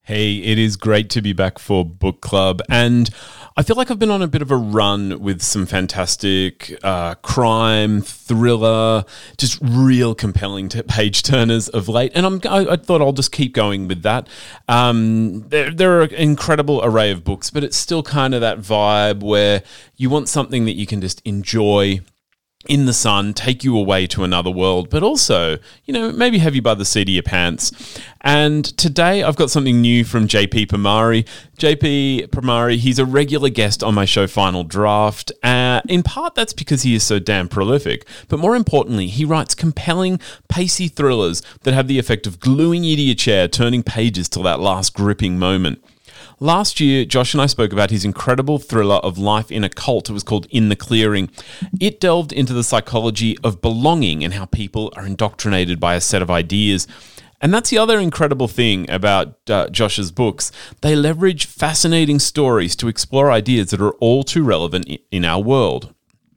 Hey, it is great to be back for book club, and I feel like I've been on a bit of a run with some fantastic crime, thriller, just real compelling page turners of late, and I thought I'll just keep going with that. There are an incredible array of books, but it's still kind of that vibe where you want something that you can just enjoy in the sun, take you away to another world, but also, maybe have you by the seat of your pants. And today I've got something new from JP Primari. JP Primari, he's a regular guest on my show Final Draft. In part, that's because he is so damn prolific. But more importantly, he writes compelling, pacey thrillers that have the effect of gluing you to your chair, turning pages till that last gripping moment. Last year, Josh and I spoke about his incredible thriller of life in a cult. It was called In the Clearing. It delved into the psychology of belonging and how people are indoctrinated by a set of ideas. And that's the other incredible thing about Josh's books. They leverage fascinating stories to explore ideas that are all too relevant in our world.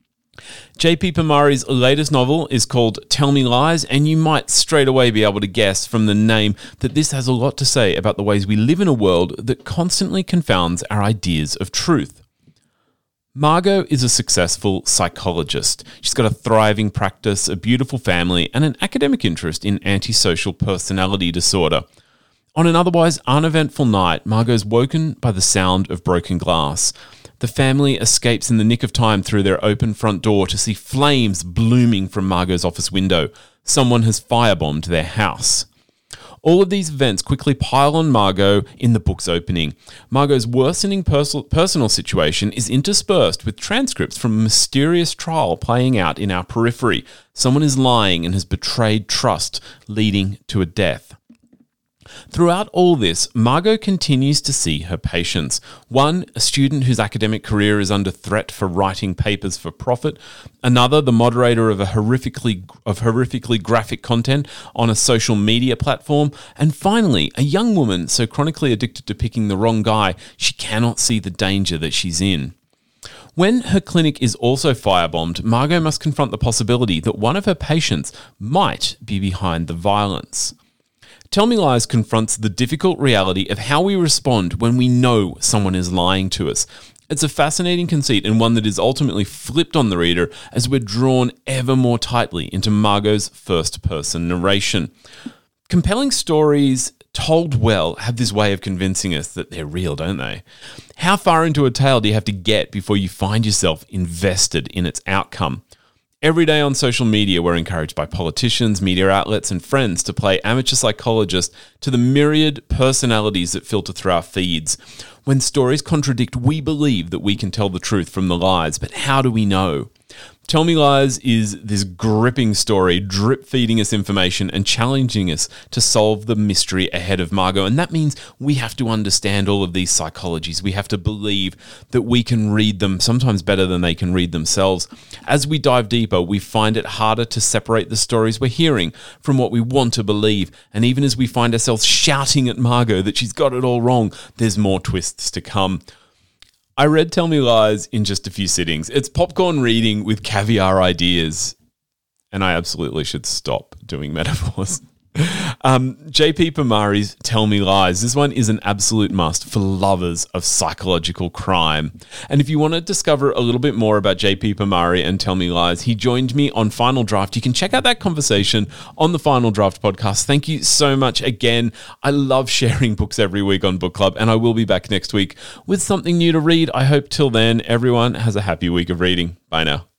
JP Primari's latest novel is called Tell Me Lies, and you might straight away be able to guess from the name that this has a lot to say about the ways we live in a world that constantly confounds our ideas of truth. Margot is a successful psychologist. She's got a thriving practice, a beautiful family, and an academic interest in antisocial personality disorder. On an otherwise uneventful night, Margot's woken by the sound of broken glass. The family escapes in the nick of time through their open front door to see flames blooming from Margot's office window. Someone has firebombed their house. All of these events quickly pile on Margot in the book's opening. Margot's worsening personal situation is interspersed with transcripts from a mysterious trial playing out in our periphery. Someone is lying and has betrayed trust, leading to a death. Throughout all this, Margot continues to see her patients. One, a student whose academic career is under threat for writing papers for profit. Another, the moderator of horrifically graphic content on a social media platform. And finally, a young woman so chronically addicted to picking the wrong guy, she cannot see the danger that she's in. When her clinic is also firebombed, Margot must confront the possibility that one of her patients might be behind the violence. Tell Me Lies confronts the difficult reality of how we respond when we know someone is lying to us. It's a fascinating conceit and one that is ultimately flipped on the reader as we're drawn ever more tightly into Margot's first-person narration. Compelling stories told well have this way of convincing us that they're real, don't they? How far into a tale do you have to get before you find yourself invested in its outcome? Every day on social media, we're encouraged by politicians, media outlets, and friends to play amateur psychologist to the myriad personalities that filter through our feeds. When stories contradict, we believe that we can tell the truth from the lies, but how do we know? Tell Me Lies is this gripping story, drip-feeding us information and challenging us to solve the mystery ahead of Margot. And that means we have to understand all of these psychologies. We have to believe that we can read them, sometimes better than they can read themselves. As we dive deeper, we find it harder to separate the stories we're hearing from what we want to believe. And even as we find ourselves shouting at Margot that she's got it all wrong, there's more twists to come. I read Tell Me Lies in just a few sittings. It's popcorn reading with caviar ideas. And I absolutely should stop doing metaphors. JP Primari's Tell Me Lies. This one is an absolute must for lovers of psychological crime. And if you want to discover a little bit more about JP Primari and Tell Me Lies, he joined me on Final Draft. You can check out that conversation on the Final Draft podcast. Thank you so much again. I love sharing books every week on Book Club, and I will be back next week with something new to read. I hope till then everyone has a happy week of reading. Bye now.